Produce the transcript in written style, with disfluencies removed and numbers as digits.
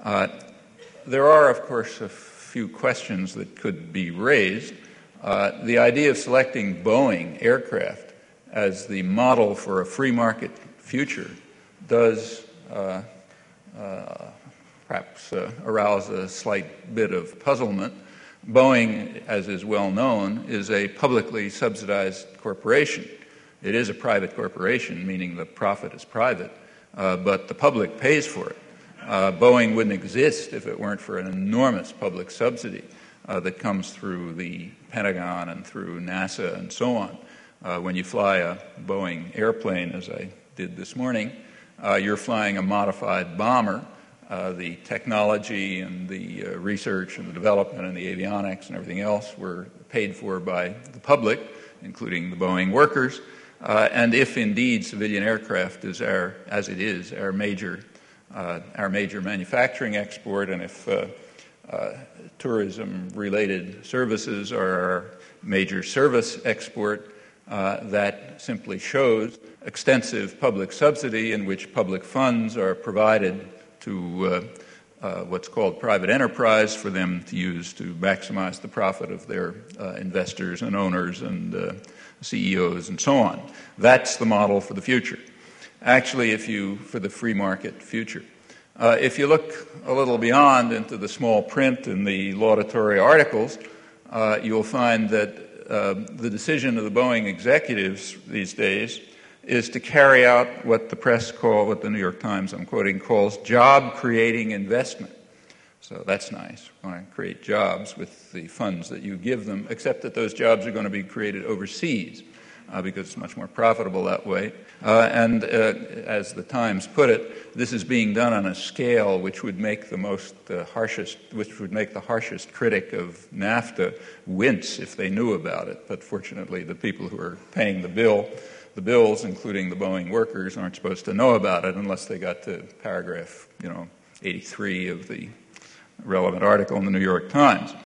There are, of course, a few questions that could be raised. The idea of selecting Boeing aircraft as the model for a free market future does perhaps arouse a slight bit of puzzlement. Boeing, as is well known, is a publicly subsidized corporation. It is a private corporation, meaning the profit is private, but the public pays for it. Boeing wouldn't exist if it weren't for an enormous public subsidy that comes through the Pentagon and through NASA and so on. When you fly a Boeing airplane, as I did this morning, you're flying a modified bomber. The technology and the research and the development and the avionics and everything else were paid for by the public, including the Boeing workers. And if indeed civilian aircraft is our major manufacturing export, and if tourism-related services are our major service export, that simply shows extensive public subsidy in which public funds are provided to what's called private enterprise for them to use to maximize the profit of their investors and owners and CEOs and so on. That's the model for the future. Actually, for the free market future. If you look a little beyond into the small print in the laudatory articles, you'll find that the decision of the Boeing executives these days is to carry out what the press what the New York Times, I'm quoting, calls job-creating investment. So that's nice. We want to create jobs with the funds that you give them, except that those jobs are going to be created overseas because it's much more profitable that way. And as the Times put it, this is being done on a scale which would make the harshest critic of NAFTA wince if they knew about it. But fortunately, the people who are paying the bills, including the Boeing workers, aren't supposed to know about it unless they got to paragraph 83 of the relevant article in the New York Times.